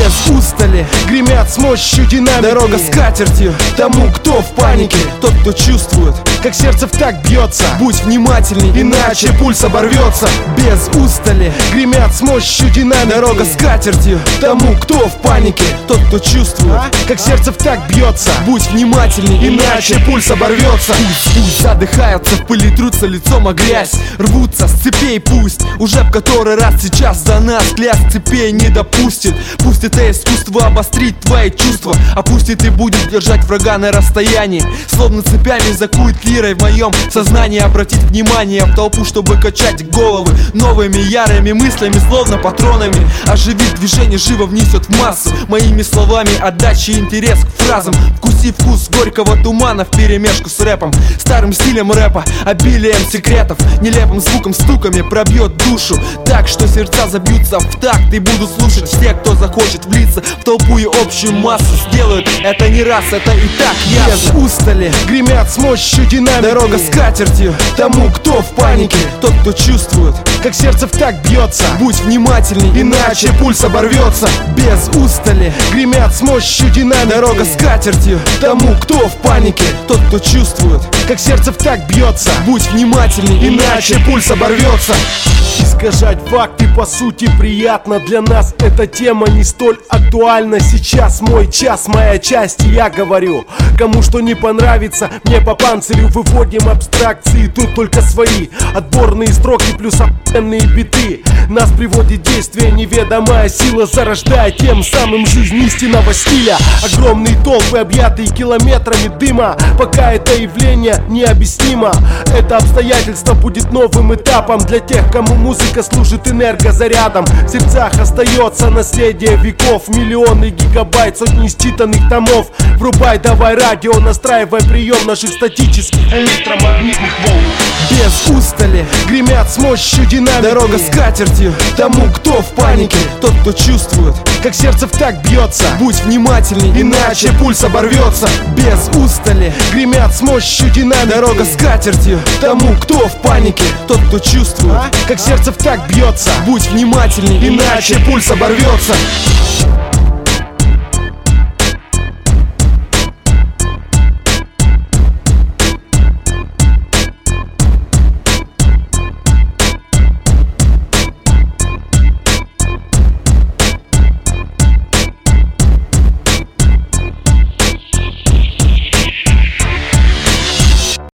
Без устали гремят с мощью динамики. Дорога с катертью тому, кто в панике. Тот, кто чувствует, как сердце в такт бьется. Будь внимательней, иначе пульс оборвется. Без устали гремят с мощью динамики. Дорога с катертью тому, кто в панике. Тот, кто чувствует, как сердце в такт бьется. Будь внимательней, иначе пульс оборвется. Пусть задыхаются, в пыли трутся лицом о грязь. Рвутся с цепей, пусть уже в который раз сейчас за нас клясть цепей не допустит. Пусть это искусство обострит твои чувства, а пусть и ты будешь держать врага на расстоянии. Словно цепями закует лирой в моем сознании. Обратить внимание в толпу, чтобы качать головы новыми ярыми мыслями, словно патронами. Оживит движение, живо внесет в массу моими словами отдачи и интерес к фразам. Вкуси вкус горького тумана вперемешку с рэпом, старым стилем рэпа, обилием секретов, нелепым звуком, стуками пробьет душу так, что сердца забьются в такт и будут слушать все, кто захочет влиться в толпу и общую массу. Сделают это не раз, это и так ясно. Без устали гремят с мощью динамики. Дорога с катертью тому, кто в панике. Тот, кто чувствует, как сердце в такт бьется. Будь внимательней, иначе пульс оборвется. Без устали гремят с мощью динамики. Дорога с катертью тому, кто в панике. Тот, кто чувствует, как сердце в такт бьется. Будь внимательней, иначе пульс оборвется. Искажать факты по сути приятно. Для нас эта тема не столь актуальна. Сейчас мой час, моя часть, и я говорю. Кому что не понравится, мне по панцирю. Выводим абстракции, тут только свои отборные строки плюс охуенные биты. Нас приводит действие, неведомая сила зарождает тем самым жизнь истинного стиля. Огромные толпы, объятые километрами дыма. Пока это явление необъяснимо, это обстоятельство будет новым этапом для тех, кому музыка служит энергозарядом. В сердцах остается наследие веков. Миллионы гигабайт, сотни считанных томов. Врубай давай радио, настраивай прием наших статических электромагнитных волн. Без устали гремят с мощью динамики. Дорога с катертью тому, кто в панике. Тот, кто чувствует, как сердце в такт бьется. Будь внимательней, иначе пульс оборвется. Без устали гремят с мощью динамики. Дорога с катертью тому, кто в панике. Тот, кто чувствует, как сердце в такт бьется. Будь внимательней, иначе пульс оборвется.